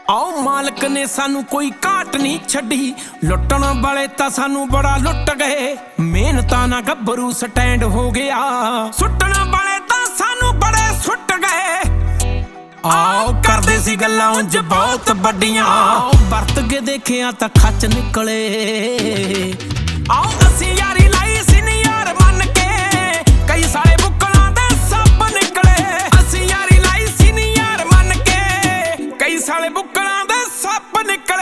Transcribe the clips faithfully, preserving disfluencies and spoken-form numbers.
आओ मालक ने सानू कोई घाट नहीं छड्डी, लुटण वाले तां सानू बड़ा लुट गए। मेहनतां ना गब्बरू स्टैंड हो गया, सुटण वाले तां सानू बड़े सुट गए। आओ करदे सी गल्लां उंज बहुत वड्डियां, वरत के देखिया तां खच निकले। आओ असी यारी लाई सीनियर मन के, कई साले बुक्कलां दे सप निकले। असी यारी लाई सीनियर मन के, कई साले बुक्कलां दे सप निकले।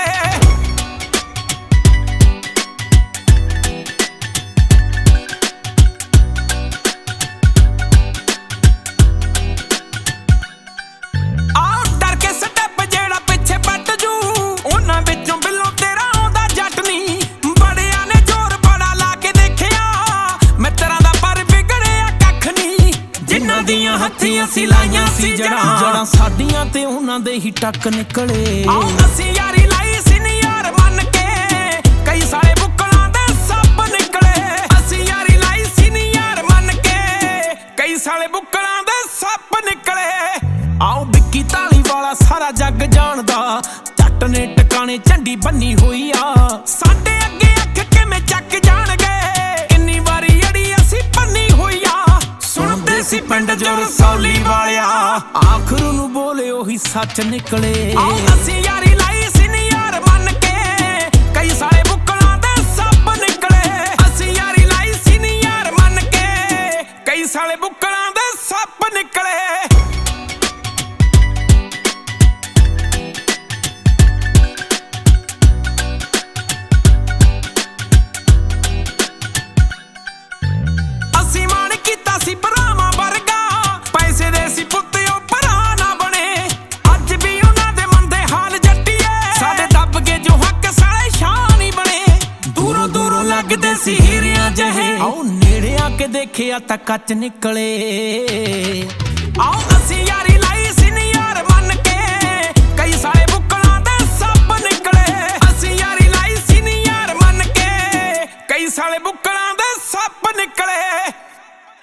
हत्थियां सी लाइयां सी जड़ा, जड़ा साडियां ते उन्हां दे ही टक निकले। आओ असी यारी लाई सीनियर मन के, कई साले बुक्कलां दे सप निकले। असी यारी लाई सीनियर मन के, कई साले बुक्कलां दे सप निकले। आओ बिक्की ताली वाला सारा जग जानदा, जट ने टकाने झंडी बन्नी हुई आ। साडे अगे अख किवें चक जाणगे, किन्नी वारी अड़ी असी भन्नी हुई आ। सुणदे सी पिंड जो रसौली वालिया, आखिर नूं बोले ओही सच निकले। आओ असी यारी लाई सीनियर मन के, कई साले बुक्कलां दे सप निकले। असी यारी लाई सीनियर मन के, कई साले बुक्कलां दे सप निकले। असी मान कीता सी भरावां वर्गा, पैसे दे सी पुत्त ओ भरा ना बने। अज भी उन्हां दे मंदे हाल जट्टीए, साडे दब के जो हक साले शान ही बने। दूरों दूरों लगदे सी हीरियां जहे, आओ नेड़े आके देखिया तां कच निकले। आओ असी